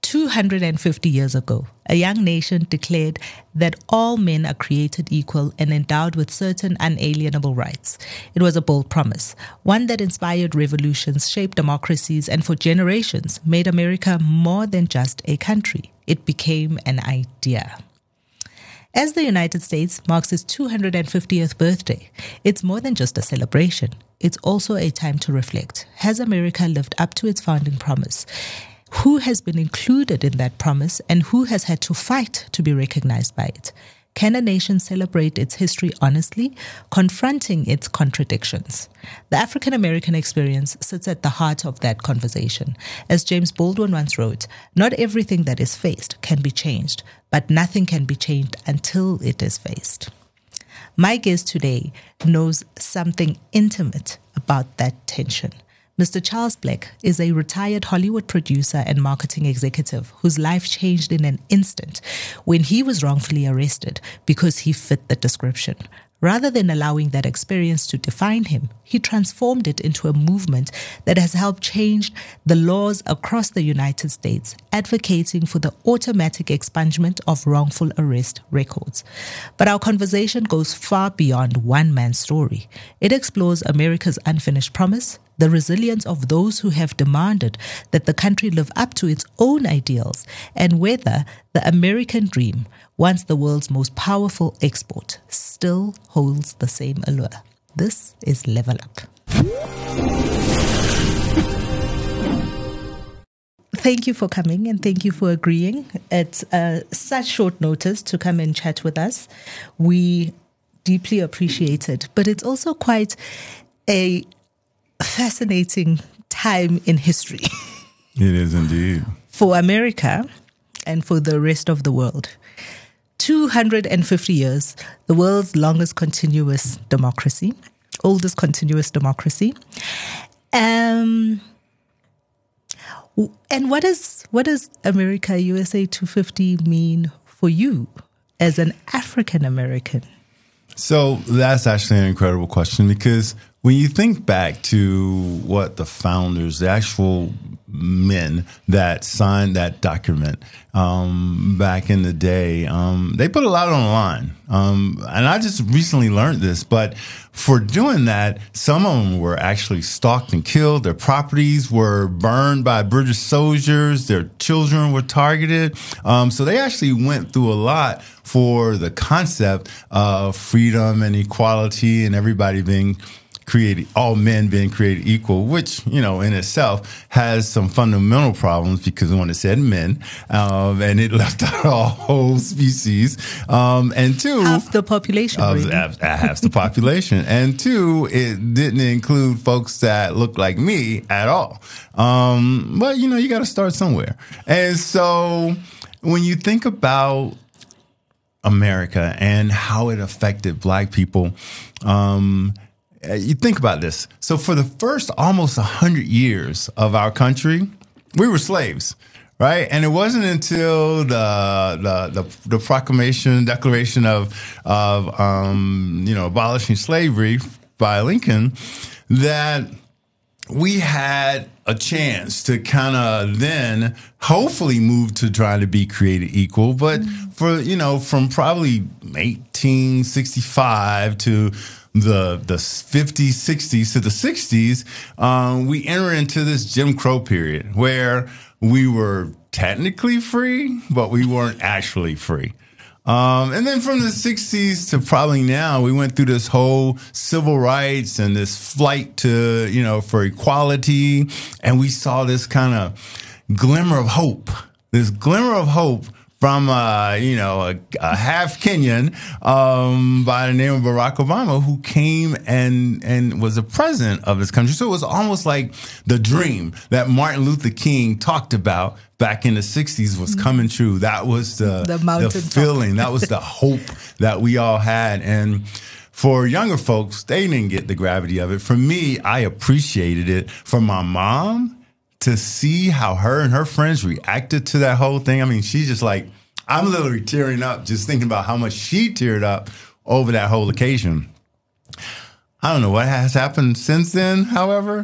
250 years ago, a young nation declared that all men are created equal and endowed with certain unalienable rights. It was a bold promise, one that inspired revolutions, shaped democracies, and for generations made America more than just a country. It became an idea. As the United States marks its 250th birthday, it's more than just a celebration. It's also a time to reflect. Has America lived up to its founding promise? Who has been included in that promise and who has had to fight to be recognized by it? Can a nation celebrate its history honestly, confronting its contradictions? The African American experience sits at the heart of that conversation. As James Baldwin once wrote, not everything that is faced can be changed, but nothing can be changed until it is faced. My guest today knows something intimate about that tension. Mr. Charles Black is a retired Hollywood producer and marketing executive whose life changed in an instant when he was wrongfully arrested because he fit the description. Rather than allowing that experience to define him, he transformed it into a movement that has helped change the laws across the United States, advocating for the automatic expungement of wrongful arrest records. But our conversation goes far beyond one man's story. It explores America's unfinished promise, the resilience of those who have demanded that the country live up to its own ideals, and whether the American dream, once the world's most powerful export, still holds the same allure. This is Level Up. Thank you for coming and thank you for agreeing at such short notice to come and chat with us. We deeply appreciate it, but it's also quite a fascinating time in history. It is indeed. For America and for the rest of the world. 250 years, the world's longest continuous democracy, oldest continuous democracy. And what does America USA 250 mean for you as an African American? So that's actually an incredible question, because when you think back to what the founders, the actual men that signed that document back in the day, they put a lot on the line. And I just recently learned this, but for doing that, some of them were actually stalked and killed. Their properties were burned by British soldiers. Their children were targeted. So they actually went through a lot for the concept of freedom and equality and everybody being created, all men being created equal, which, you know, in itself has some fundamental problems, because when it said men, and it left out a whole species, and two, half the population, half the population, and two, it didn't include folks that look like me at all. But you know, you got to start somewhere, and so when you think about America and how it affected Black people, you think about this. So for the first almost 100 years of our country, we were slaves, right? And it wasn't until the Declaration of abolishing slavery by Lincoln that we had a chance to kind of then hopefully move to trying to be created equal. But for, you know, from probably 1865 to the 50s, 60s to the 60s, we enter into this Jim Crow period where we were technically free, but we weren't actually free. And then from the 60s to probably now, we went through this whole civil rights and this flight to, you know, for equality. And we saw this kind of glimmer of hope from, a half Kenyan, by the name of Barack Obama, who came and was the president of this country. So it was almost like the dream that Martin Luther King talked about back in the 60s was coming true. That was the feeling. That was the hope that we all had. And for younger folks, they didn't get the gravity of it. For me, I appreciated it. For my mom, to see how her and her friends reacted to that whole thing. I mean, she's just like, I'm literally tearing up just thinking about how much she teared up over that whole occasion. I don't know what has happened since then, however.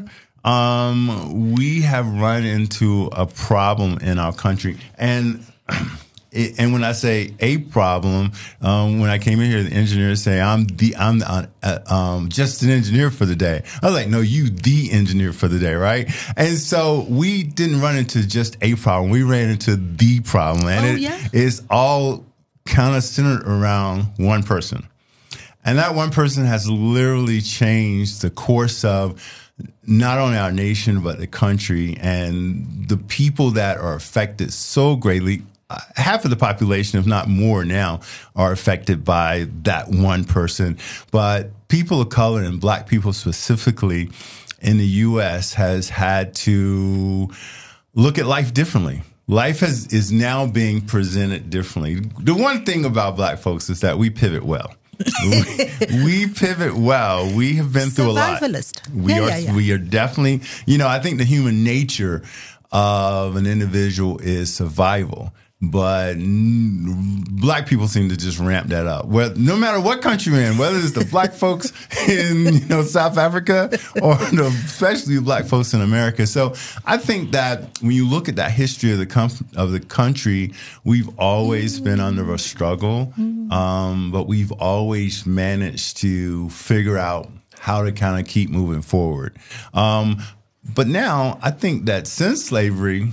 we have run into a problem in our country. And when I say a problem, when I came in here, the engineers say I'm just an engineer for the day. I was like, no, you the engineer for the day, right? And so we didn't run into just a problem. We ran into the problem, and it's all kind of centered around one person. And that one person has literally changed the course of not only our nation, but the country, and the people that are affected so greatly. Half of the population, if not more now, are affected by that one person. But people of color and Black people specifically in the U.S. has had to look at life differently. Life is now being presented differently. The one thing about Black folks is that we pivot well. we pivot well. We have been through a lot. We are definitely, I think the human nature of an individual is survival. But Black people seem to just ramp that up. Well, no matter what country you're in, whether it's the Black folks in South Africa or especially Black folks in America. So I think that when you look at that history of the country, we've always been under a struggle, but we've always managed to figure out how to kind of keep moving forward. But now I think that since slavery,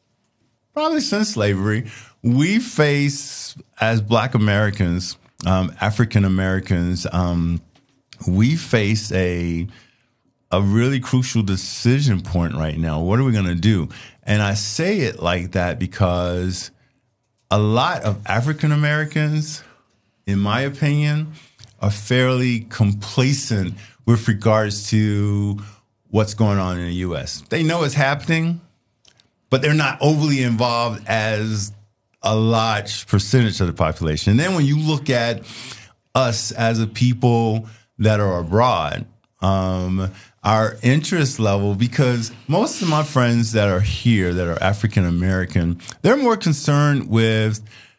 we face, as Black Americans, African Americans, we face a really crucial decision point right now. What are we going to do? And I say it like that because a lot of African Americans, in my opinion, are fairly complacent with regards to what's going on in the U.S. They know it's happening, but they're not overly involved as a large percentage of the population. And then when you look at us as a people that are abroad, our interest level, because most of my friends that are here that are African American, they're more concerned with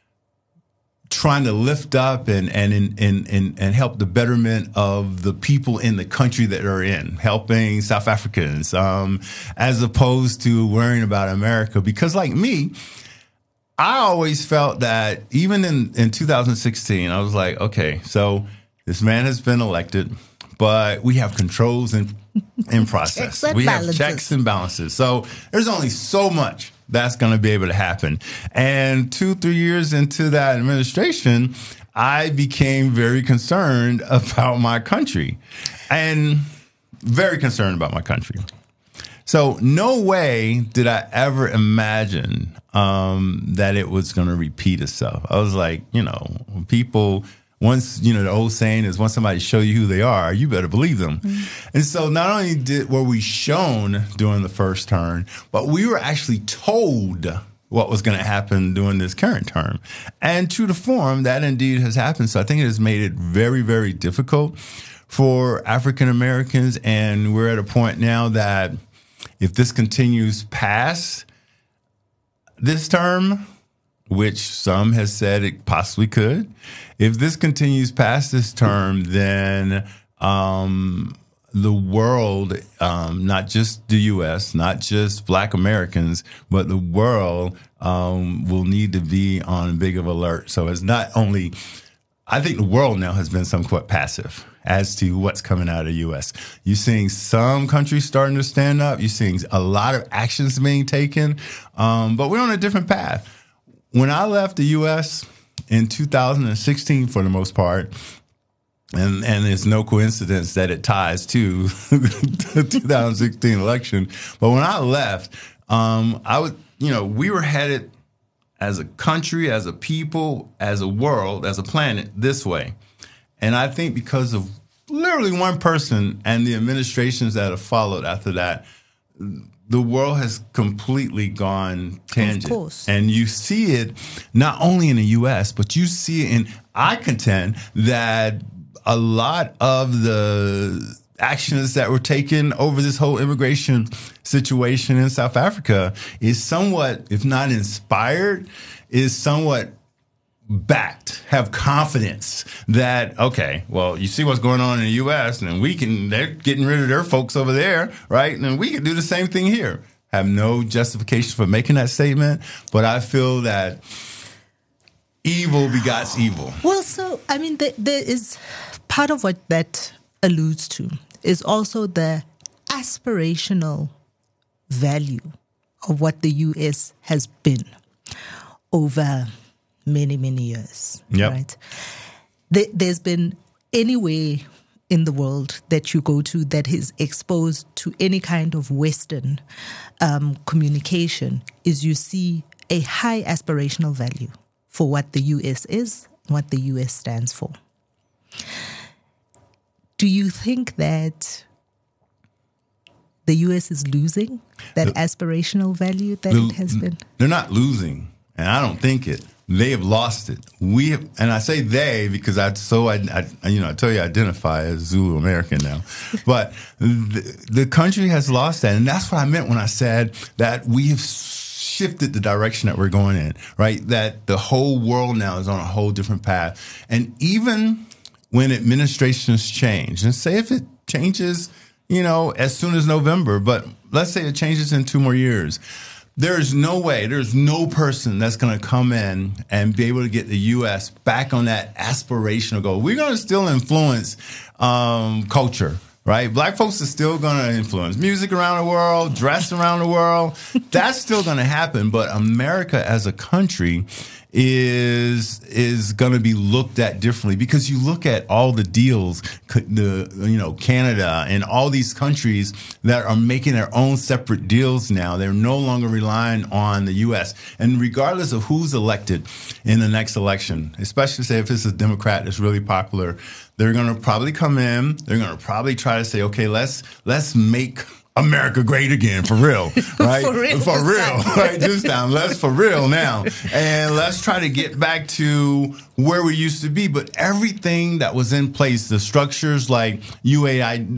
trying to lift up and help the betterment of the people in the country that they're in, helping South Africans, as opposed to worrying about America. Because like me, I always felt that even in 2016, I was like, okay, so this man has been elected, but we have controls in process. We have checks and balances. So there's only so much that's going to be able to happen. And 2-3 years into that administration, I became very concerned about my country and very concerned about my country. So no way did I ever imagine that it was going to repeat itself. I was like, people, once, the old saying is once somebody show you who they are, you better believe them. Mm-hmm. And so not only were we shown during the first term, but we were actually told what was going to happen during this current term. And true to form, that indeed has happened. So I think it has made it very, very difficult for African Americans. And we're at a point now that if this continues past this term, which some has said it possibly could, if this continues past this term, then the world, not just the U.S., not just Black Americans, but the world will need to be on big of alert. So it's not only, I think the world now has been somewhat passive as to what's coming out of the U.S. You're seeing some countries starting to stand up. You're seeing a lot of actions being taken, but we're on a different path. When I left the U.S. in 2016, for the most part, and it's no coincidence that it ties to the 2016 election, but when I left, we were headed as a country, as a people, as a world, as a planet this way. And I think because of literally one person and the administrations that have followed after that, the world has completely gone tangent. Of course. And you see it not only in the U.S., but you see it I contend that a lot of the actions that were taken over this whole immigration situation in South Africa is somewhat, if not inspired, is somewhat backed, have confidence that, okay, well, you see what's going on in the U.S. and they're getting rid of their folks over there, right? And we can do the same thing here. Have no justification for making that statement, but I feel that evil begots evil. Well, so, I mean, there is part of what that alludes to is also the aspirational value of what the U.S. has been over many, many years. Yep. Right? There's been anywhere in the world that you go to that is exposed to any kind of Western communication is you see a high aspirational value for what the U.S. is, what the U.S. stands for. Do you think that the U.S. is losing that aspirational value that it has been? They're not losing, and I don't think it. They have lost it. We have, and I say they because I tell you I identify as Zulu American now, but the country has lost that, and that's what I meant when I said that we have shifted the direction that we're going in. Right, that the whole world now is on a whole different path, and even when administrations change, and say if it changes, as soon as November, but let's say it changes in 2 more years. There's no way, there's no person that's going to come in and be able to get the U.S. back on that aspirational goal. We're going to still influence culture, right? Black folks are still going to influence music around the world, dress around the world. That's still going to happen. But America as a country is going to be looked at differently because you look at all the deals, Canada and all these countries that are making their own separate deals now. They're no longer relying on the U.S. And regardless of who's elected in the next election, especially say if it's a Democrat that's really popular, they're going to probably come in. They're going to probably try to say, okay, let's make America great again, for real, right? For real, right? This time, let's for real now. And let's try to get back to where we used to be. But everything that was in place, the structures like UAID,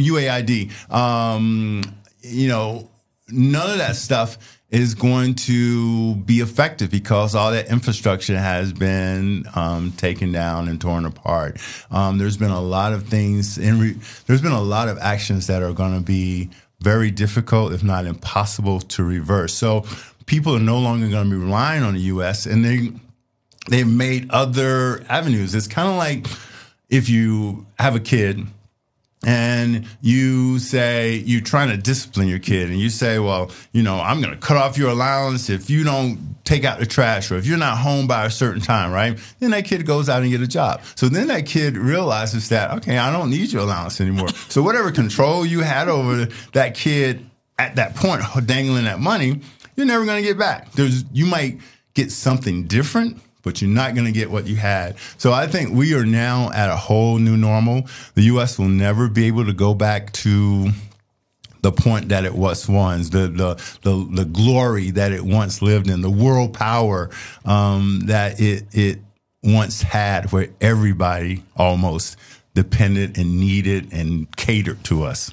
none of that stuff is going to be effective because all that infrastructure has been taken down and torn apart. There's been a lot of things, there's been a lot of actions that are going to be very difficult, if not impossible, to reverse. So people are no longer going to be relying on the U.S., and they've made other avenues. It's kind of like if you have a kid and you say you're trying to discipline your kid and you say, well, I'm going to cut off your allowance if you don't take out the trash or if you're not home by a certain time, right? Then that kid goes out and get a job. So then that kid realizes that, okay, I don't need your allowance anymore. So whatever control you had over that kid at that point, dangling that money, you're never going to get back. You might get something different, but you're not going to get what you had. So I think we are now at a whole new normal. The U.S. will never be able to go back to the point that it was once, the glory that it once lived in, the world power that it once had, where everybody almost depended and needed and catered to us.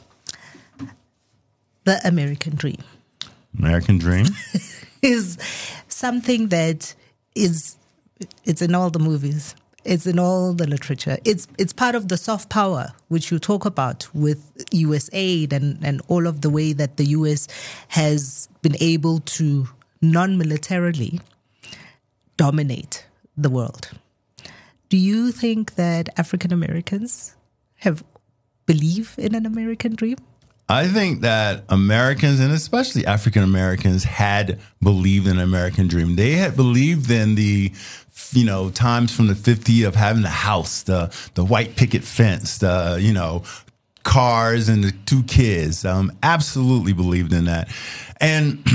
The American dream. American dream is something that it's in all the movies. It's in all the literature. It's part of the soft power, which you talk about with U.S. aid and all of the way that the U.S. has been able to non-militarily dominate the world. Do you think that African Americans believe in an American dream? I think that Americans, and especially African Americans, had believed in the American dream. They had believed in the, times from the 50s of having the house, the white picket fence, the, cars and the 2 kids. Absolutely believed in that. And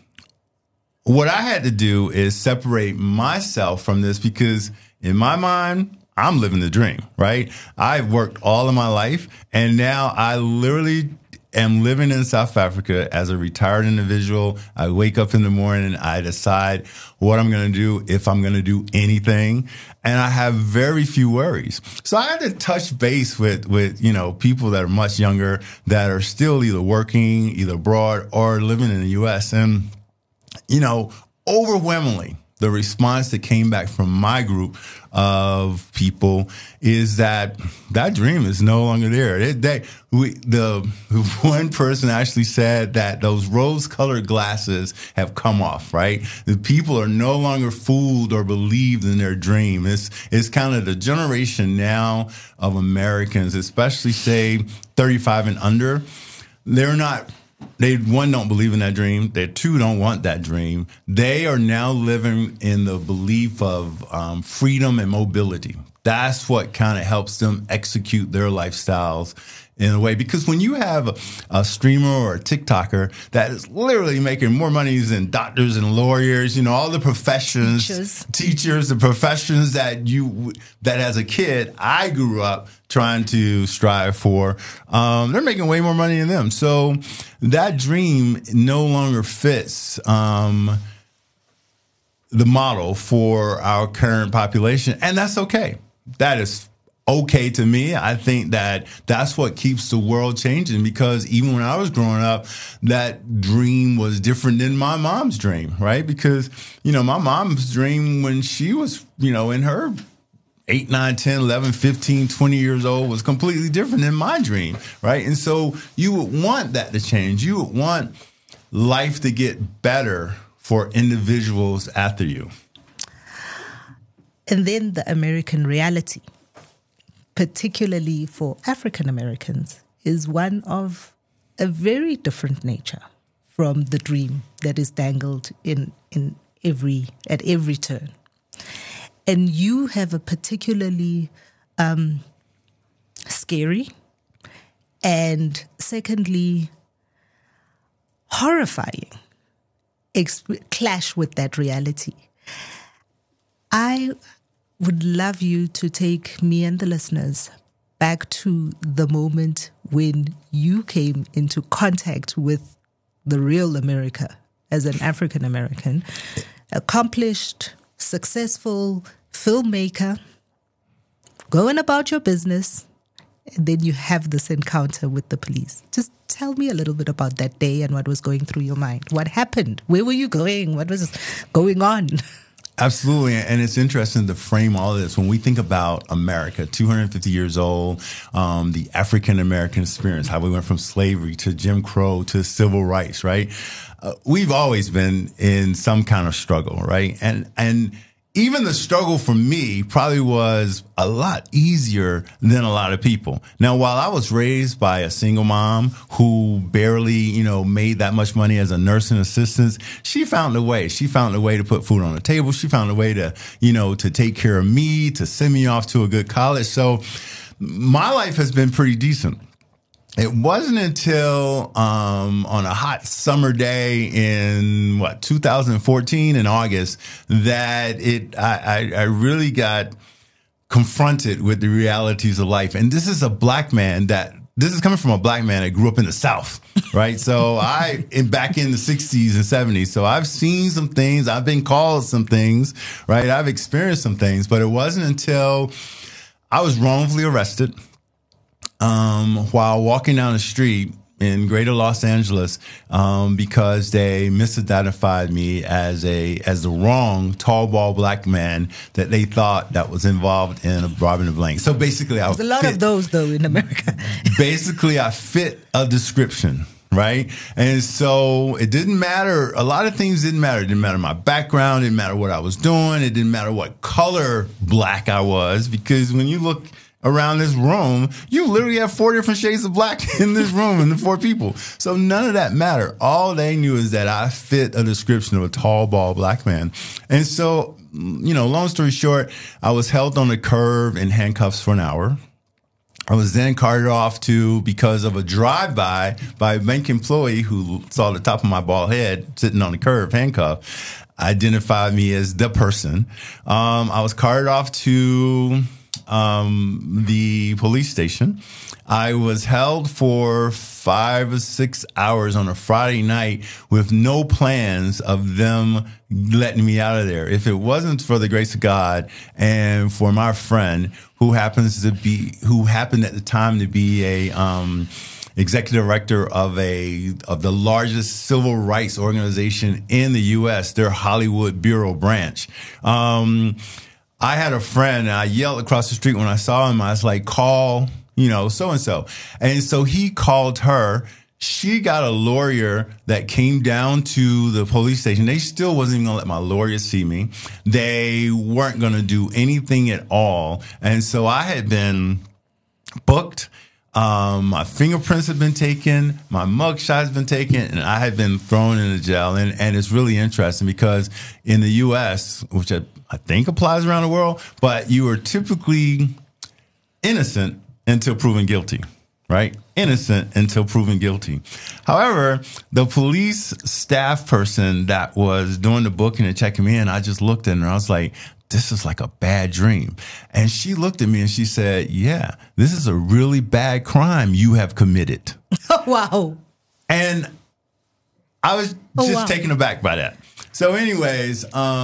what I had to do is separate myself from this because in my mind, I'm living the dream, right? I've worked all of my life, and now I literally am living in South Africa as a retired individual. I wake up in the morning, I decide what I'm going to do, if I'm going to do anything, and I have very few worries. So I had to touch base with people that are much younger that are still either working, either abroad or living in the U.S. And, overwhelmingly, the response that came back from my group of people is that dream is no longer there. The one person actually said that those rose-colored glasses have come off, right? The people are no longer fooled or believed in their dream. It's kind of the generation now of Americans, especially say 35 and under. They, one, don't believe in that dream. They, two, don't want that dream. They are now living in the belief of freedom and mobility. That's what kind of helps them execute their lifestyles in a way. Because when you have a streamer or a TikToker that is literally making more money than doctors and lawyers, all the professions, teachers, the professions that as a kid, I grew up trying to strive for, they're making way more money than them. So that dream no longer fits the model for our current population. And that's okay. That is okay to me. I think that's what keeps the world changing, because even when I was growing up, that dream was different than my mom's dream, right? Because, my mom's dream when she was, in her 8, 9, 10, 11, 15, 20 years old was completely different than my dream, right? And so you would want that to change. You would want life to get better for individuals after you. And then the American reality, particularly for African Americans, is one of a very different nature from the dream that is dangled at every turn. And you have a particularly scary and, secondly, horrifying clash with that reality. I would love you to take me and the listeners back to the moment when you came into contact with the real America as an African American, accomplished, successful filmmaker, going about your business, and then you have this encounter with the police. Just tell me a little bit about that day and what was going through your mind. What happened? Where were you going? What was going on? Absolutely. And it's interesting to frame all of this. When we think about America, 250 years old, the African-American experience, how we went from slavery to Jim Crow to civil rights, right? We've always been in some kind of struggle, right? And even the struggle for me probably was a lot easier than a lot of people. Now, while I was raised by a single mom who barely, made that much money as a nursing assistant, she found a way. She found a way to put food on the table. She found a way to, to take care of me, to send me off to a good college. So my life has been pretty decent. It wasn't until on a hot summer day in 2014 in August that I really got confronted with the realities of life. And this is this is coming from a black man that grew up in the South, right? So back in the 60s and 70s. So I've seen some things. I've been called some things, right? I've experienced some things, but it wasn't until I was wrongfully arrested while walking down the street in greater Los Angeles, because they misidentified me as the wrong tall, bald black man that they thought that was involved in a robbing a bank. So basically, there's a lot of those though in America. Basically, I fit a description. Right. And so it didn't matter. A lot of things didn't matter. It didn't matter my background. It didn't matter what I was doing. It didn't matter what color black I was, because when you look around this room, you literally have 4 different shades of black in this room and the 4 people. So none of that mattered. All they knew is that I fit a description of a tall, bald black man. And so, long story short, I was held on the curb in handcuffs for an hour. I was then carted off because of a drive-by by a bank employee who saw the top of my bald head sitting on the curb, handcuffed, identified me as the person. I was carted off to the police station. I was held for 5 or 6 hours on a Friday night with no plans of them letting me out of there. If it wasn't for the grace of God and for my friend who happened at the time to be executive director of the largest civil rights organization in the U.S., their Hollywood Bureau branch. I had a friend, and I yelled across the street when I saw him. I was like, call, so-and-so. And so he called her. She got a lawyer that came down to the police station. They still wasn't even going to let my lawyer see me. They weren't going to do anything at all. And so I had been booked. My fingerprints had been taken. My mugshot has been taken. And I had been thrown into jail. And it's really interesting because in the U.S., which I think applies around the world, but you are typically innocent until proven guilty. Right? Innocent until proven guilty. However, the police staff person that was doing the booking and checking me in, I just looked at her and I was like, this is like a bad dream. And she looked at me and she said, yeah, this is a really bad crime you have committed. Wow. And I was just taken aback by that. So anyways,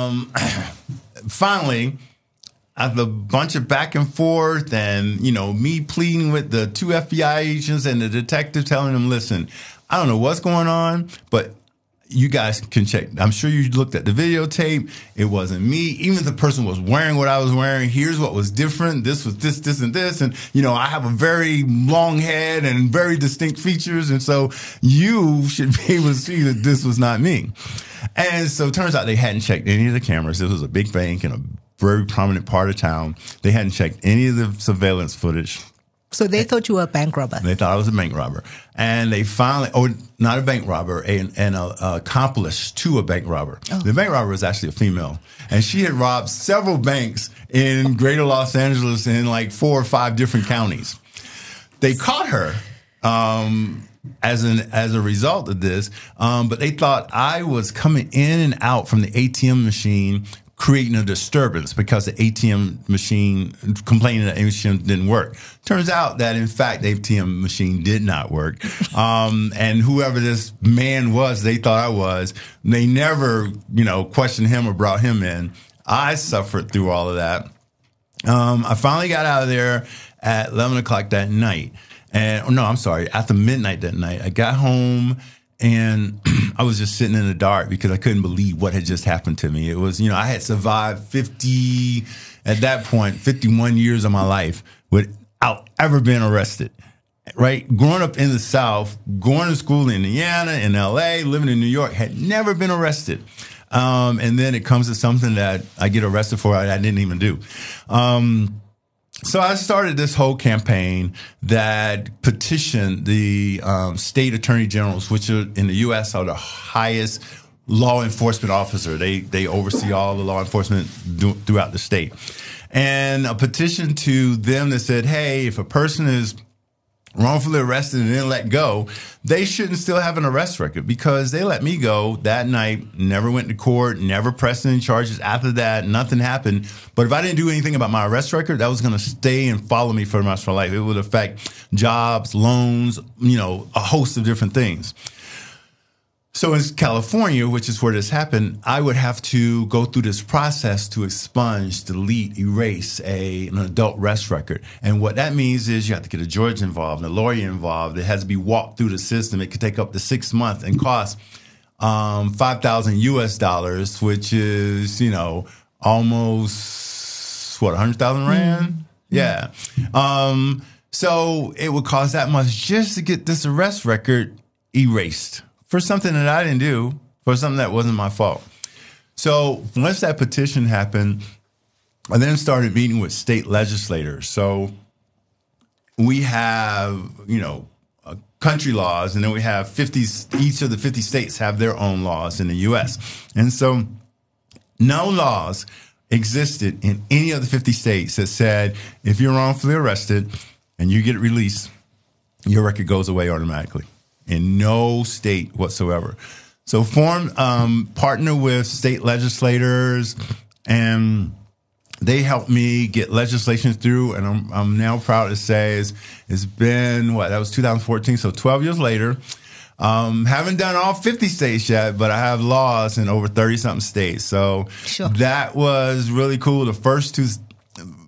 finally, after a bunch of back and forth and, me pleading with the 2 FBI agents and the detective telling them, listen, I don't know what's going on, but you guys can check. I'm sure you looked at the videotape. It wasn't me. Even if the person was wearing what I was wearing, here's what was different. This was this, and this. And, I have a very long head and very distinct features. And so you should be able to see that this was not me. And so it turns out they hadn't checked any of the cameras. This was a big bank in a very prominent part of town. They hadn't checked any of the surveillance footage. So they thought you were a bank robber. They thought I was a bank robber. And they finally, not a bank robber, an accomplice to a bank robber. Oh. The bank robber was actually a female. And she had robbed several banks in greater Los Angeles in like 4 or 5 different counties. They caught her as a result of this, but they thought I was coming in and out from the ATM machine creating a disturbance because the ATM machine, complaining that the machine didn't work. Turns out that, in fact, the ATM machine did not work. And whoever this man was, they thought I was, they never, questioned him or brought him in. I suffered through all of that. I finally got out of there at 11 o'clock that night. After midnight that night. I got home. And I was just sitting in the dark because I couldn't believe what had just happened to me. It was, I had survived 51 years of my life without ever being arrested, right? Growing up in the South, going to school in Indiana, in L.A., living in New York, had never been arrested. And then it comes to something that I get arrested for I didn't even do. So I started this whole campaign that petitioned the state attorney generals, which are, in the U.S. are the highest law enforcement officer. They oversee all the law enforcement throughout the state. And a petition to them that said, hey, if a person is wrongfully arrested and then let go, they shouldn't still have an arrest record because they let me go that night, never went to court, never pressed any charges. After that, nothing happened. But if I didn't do anything about my arrest record, that was going to stay and follow me for the rest of my life. It would affect jobs, loans, a host of different things. So in California, which is where this happened, I would have to go through this process to expunge, delete, erase an adult arrest record. And what that means is you have to get a judge involved, a lawyer involved. It has to be walked through the system. It could take up to 6 months and cost $5,000 US, which is, almost, 100,000 Rand? Mm-hmm. Yeah. So it would cost that much just to get this arrest record erased. For something that I didn't do, for something that wasn't my fault. So once that petition happened, I then started meeting with state legislators. So we have, country laws, and then we have each of the 50 states have their own laws in the U.S. And so no laws existed in any of the 50 states that said if you're wrongfully arrested and you get released, your record goes away automatically. In no state whatsoever. So partner with state legislators, and they helped me get legislation through. And I'm now proud to say it's been, that was 2014, so 12 years later. Haven't done all 50 states yet, but I have laws in over 30-something states. So That was really cool. The first 2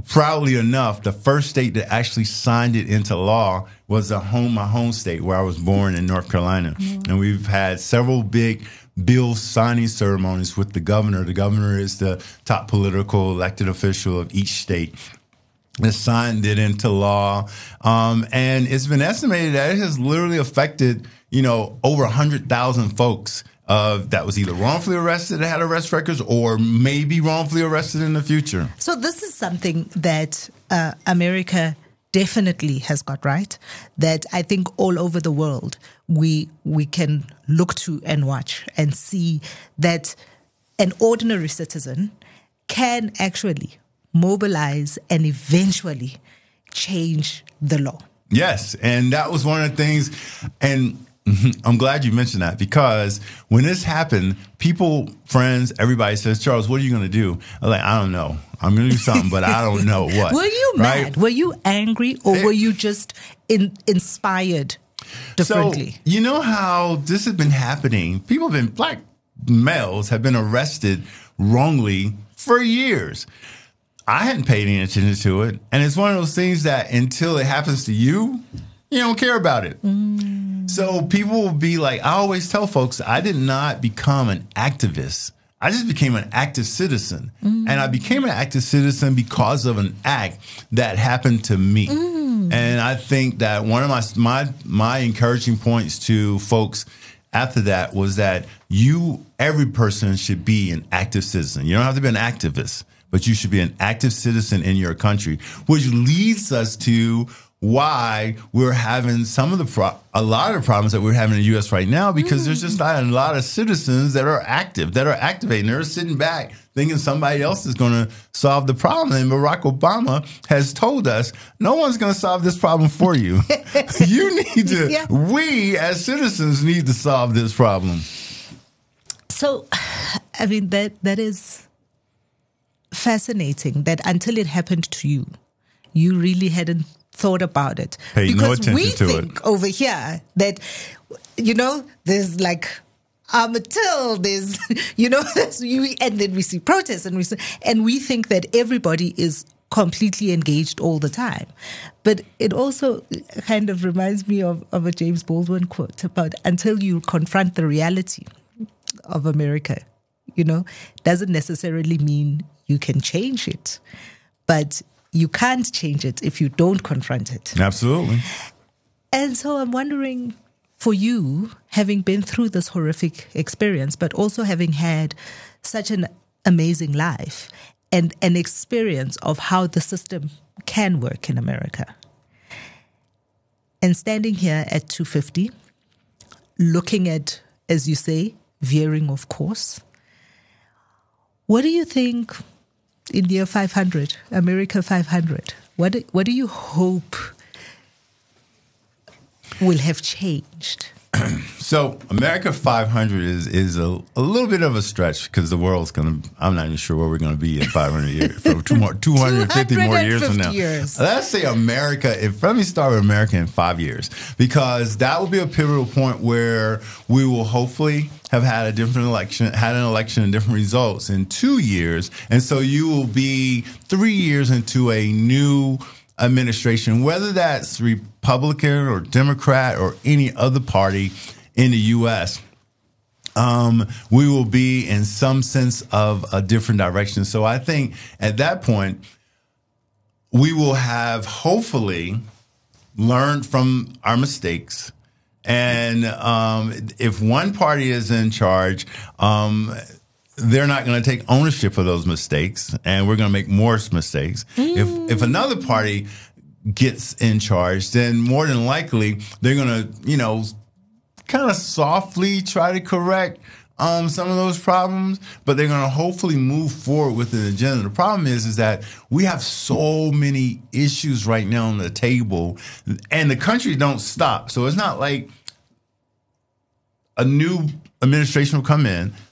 proudly enough, the first state that actually signed it into law was my home state where I was born in North Carolina. Mm-hmm. And we've had several big bill signing ceremonies with the governor. The governor is the top political elected official of each state. That signed it into law. And it's been estimated that it has literally affected, over 100,000 folks that was either wrongfully arrested, that had arrest records, or maybe wrongfully arrested in the future. So this is something that America definitely has got right, that I think all over the world we can look to and watch and see that an ordinary citizen can actually mobilize and eventually change the law. Yes, and that was one of the things, and I'm glad you mentioned that, because when this happened, people, friends, everybody says, Charles, what are you going to do? I'm like, I don't know. I'm going to do something, but I don't know what. Were you mad? Were you angry, or were you just inspired differently? So, you know how this has been happening? Black males have been arrested wrongly for years. I hadn't paid any attention to it. And it's one of those things that until it happens to you, you don't care about it. So people will be like, I always tell folks, I did not become an activist. I just became an active citizen. And I became an active citizen because of an act that happened to me. And I think that one of my encouraging points to folks after that was that every person should be an active citizen. You don't have to be an activist, but you should be an active citizen in your country, which leads us to why we're having a lot of the problems that we're having in the U.S. right now, because there's just not a lot of citizens that are active, that are activating. They're sitting back thinking somebody else is going to solve the problem. And Barack Obama has told us, no one's going to solve this problem for you. We as citizens need to solve this problem. So, I mean, that is fascinating that until it happened to you, you really hadn't thought about it. Pay no attention we to think it. Over here that, there's like Till, there's, and then we see protests and we think that everybody is completely engaged all the time. But it also kind of reminds me of a James Baldwin quote about until you confront the reality of America, doesn't necessarily mean you can change it, but you can't change it if you don't confront it. Absolutely. And so I'm wondering, for you, having been through this horrific experience, but also having had such an amazing life and an experience of how the system can work in America, and standing here at 250, looking at, as you say, veering off course, what do you think in the year 500, America 500, what do you hope will have changed? So America 500 is a little bit of a stretch, because the world's going to, I'm not even sure where we're going to be in 500 years, from 250 more years from now. Let's say let me start with America in 5 years, because that will be a pivotal point where we will hopefully have had an election and different results in 2 years. And so you will be 3 years into a new administration, whether that's Republican or Democrat or any other party in the U.S., we will be in some sense of a different direction. So I think at that point, we will have hopefully learned from our mistakes. And if one party is in charge, they're not going to take ownership of those mistakes, and we're going to make more mistakes. If another party gets in charge, then more than likely they're going to, kind of softly try to correct some of those problems, but they're going to hopefully move forward with an agenda. The problem is that we have so many issues right now on the table, and the country don't stop. So it's not like a new administration will come in,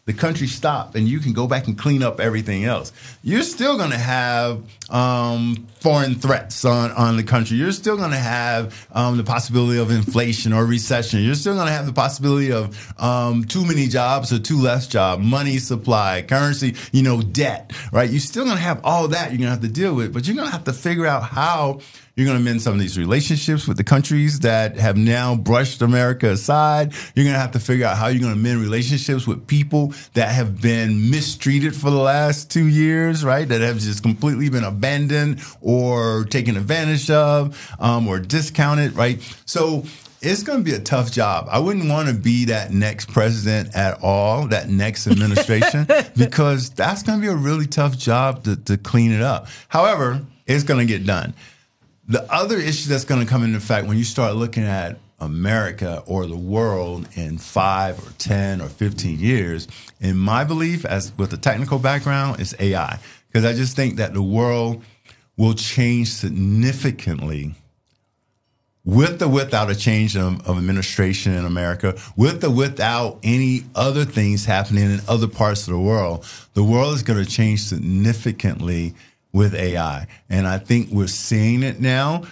the country stop and you can go back and clean up everything else. You're still going to have foreign threats on the country. You're still going to have the possibility of inflation or recession. You're still going to have the possibility of too many jobs or too less jobs, money supply, currency, debt, right? You're still going to have all that you're going to have to deal with, but you're going to have to figure out how you're going to mend some of these relationships with the countries that have now brushed America aside. You're going to have to figure out how you're going to mend relationships with people that have been mistreated for the last 2 years, right? That have just completely been abandoned or taken advantage of or discounted, right? So it's going to be a tough job. I wouldn't want to be that next president at all, that next administration, because that's going to be a really tough job to clean it up. However, it's going to get done. The other issue that's going to come into effect when you start looking at America or the world in 5 or 10 or 15 years, in my belief, as with a technical background, is AI. Because I just think that the world will change significantly with or without a change of administration in America, with or without any other things happening in other parts of the world is going to change significantly with AI. And I think we're seeing it now.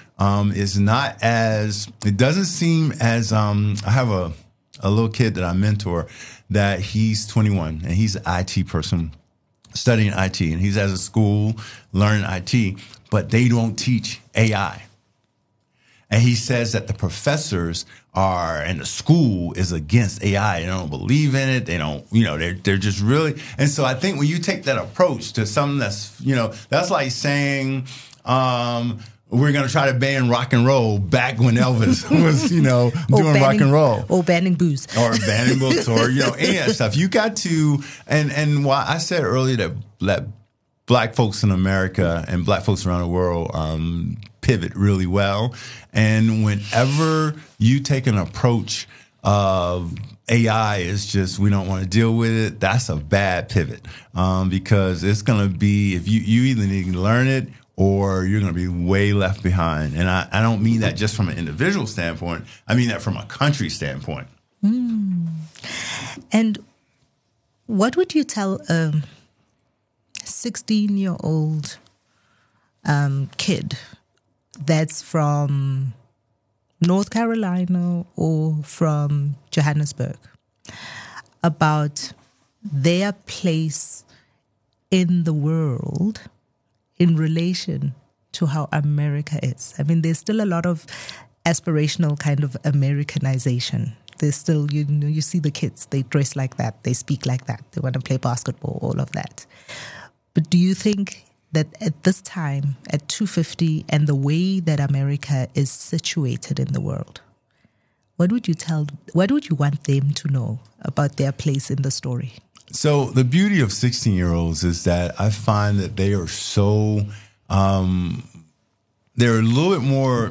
It doesn't seem as, I have a little kid that I mentor that he's 21 and he's an IT person studying IT and he's at a school learning IT, but they don't teach AI. And he says that the professors and the school is against AI. They don't believe in it. They don't, they're just really. And so I think when you take that approach to something that's, that's like saying, we're going to try to ban rock and roll back when Elvis was, doing rock and roll. Or banning booze. Or banning books or, any of that stuff. You got to, and why I said earlier that Black folks in America and Black folks around the world pivot really well. And whenever you take an approach of AI is just, we don't want to deal with it, that's a bad pivot because it's going to be, if you either need to learn it or you're going to be way left behind. And I don't mean that just from an individual standpoint. I mean that from a country standpoint. And what would you tell 16-year-old kid that's from North Carolina or from Johannesburg about their place in the world in relation to how America is? I mean, there's still a lot of aspirational kind of Americanization. There's still, you see the kids, they dress like that, they speak like that, they want to play basketball, all of that. But do you think that at this time, at 250, and the way that America is situated in the world, what would you want them to know about their place in the story? So the beauty of 16-year-olds is that I find that they are so, they're a little bit more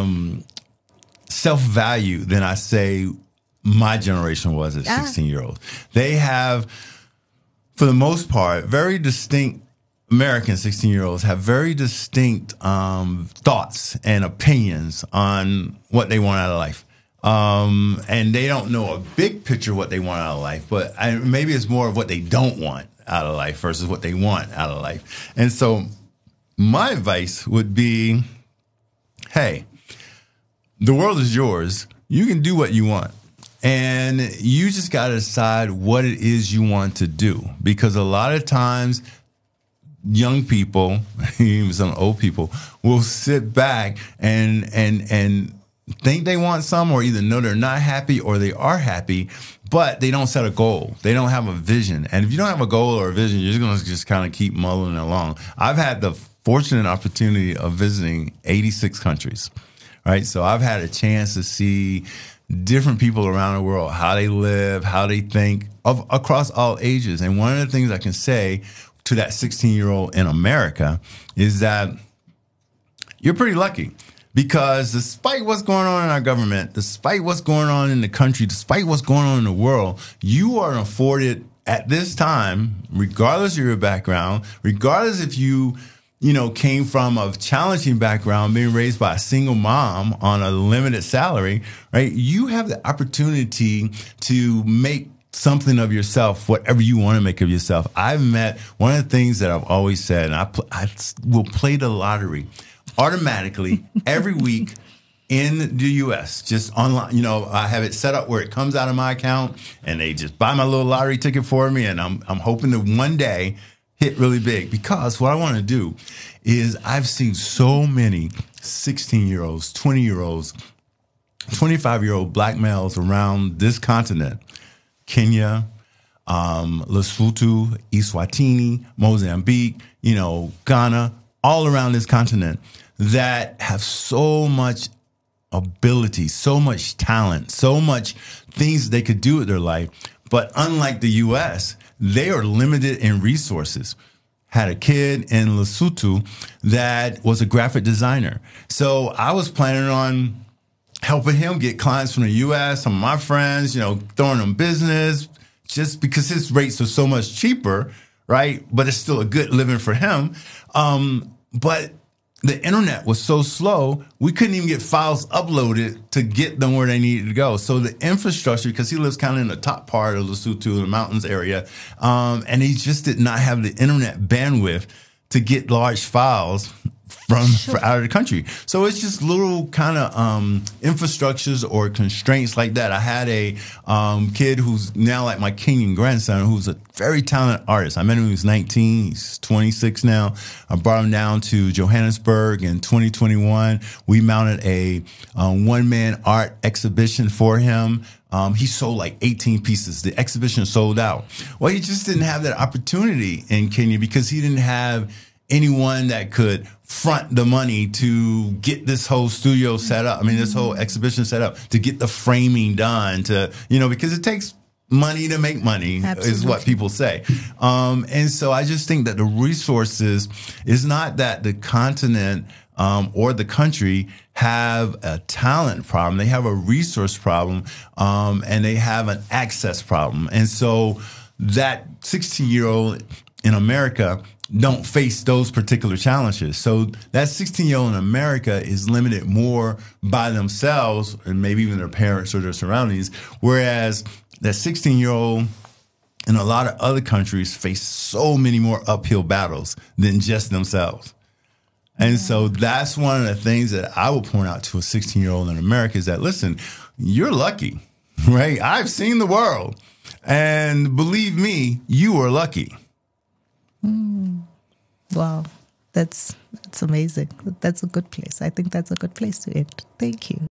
self-value than I say my generation was as 16-year-olds. They have, for the most part, very distinct, American 16-year-olds have very distinct thoughts and opinions on what they want out of life. And they don't know a big picture of what they want out of life, but maybe it's more of what they don't want out of life versus what they want out of life. And so my advice would be, hey, the world is yours. You can do what you want. And you just got to decide what it is you want to do. Because a lot of times, young people, even some old people, will sit back and think they want some, or either know they're not happy or they are happy, but they don't set a goal. They don't have a vision. And if you don't have a goal or a vision, you're going to just kind of keep mulling along. I've had the fortunate opportunity of visiting 86 countries, right? So I've had a chance to see different people around the world, how they live, how they think, across all ages. And one of the things I can say to that 16-year-old in America is that you're pretty lucky, because despite what's going on in our government, despite what's going on in the country, despite what's going on in the world, you are afforded at this time, regardless of your background, regardless if you came from a challenging background, being raised by a single mom on a limited salary, right? You have the opportunity to make something of yourself, whatever you want to make of yourself. I've met one of the things that I've always said, and I will play the lottery automatically every week in the U.S., just online. You know, I have it set up where it comes out of my account and they just buy my little lottery ticket for me. And I'm hoping to one day hit really big, because what I want to do is I've seen so many 16-year-olds, 20-year-olds, 25-year-old black males around this continent, Kenya, Lesotho, Eswatini, Mozambique, you know, Ghana, all around this continent that have so much ability, so much talent, so much things they could do with their life. But unlike the U.S., they are limited in resources. Had a kid in Lesotho that was a graphic designer. So I was planning on helping him get clients from the U.S., some of my friends, you know, throwing them business, just because his rates are so much cheaper, right? But it's still a good living for him. But the internet was so slow, we couldn't even get files uploaded to get them where they needed to go. So the infrastructure, because he lives kind of in the top part of Lesotho, the mountains area, and he just did not have the internet bandwidth to get large files from out of the country. So it's just little kind of infrastructures or constraints like that. I had a kid who's now like my Kenyan grandson, who's a very talented artist. I met him when he was 19. He's 26 now. I brought him down to Johannesburg in 2021. We mounted a one-man art exhibition for him. He sold like 18 pieces. The exhibition sold out. Well, he just didn't have that opportunity in Kenya because he didn't have anyone that could front the money to get this whole studio set up. I mean, this whole exhibition set up, to get the framing done, to, you know, because it takes money to make money. Absolutely. Is what people say. And so I just think that the resources is not that the continent or the country have a talent problem. They have a resource problem, and they have an access problem. And so that 16-year-old in America don't face those particular challenges. So that 16-year-old in America is limited more by themselves and maybe even their parents or their surroundings, whereas that 16-year-old in a lot of other countries face so many more uphill battles than just themselves. And so that's one of the things that I will point out to a 16-year-old in America is that, listen, you're lucky, right? I've seen the world. And believe me, you are lucky. Wow, that's amazing. That's a good place. I think that's a good place to end. Thank you.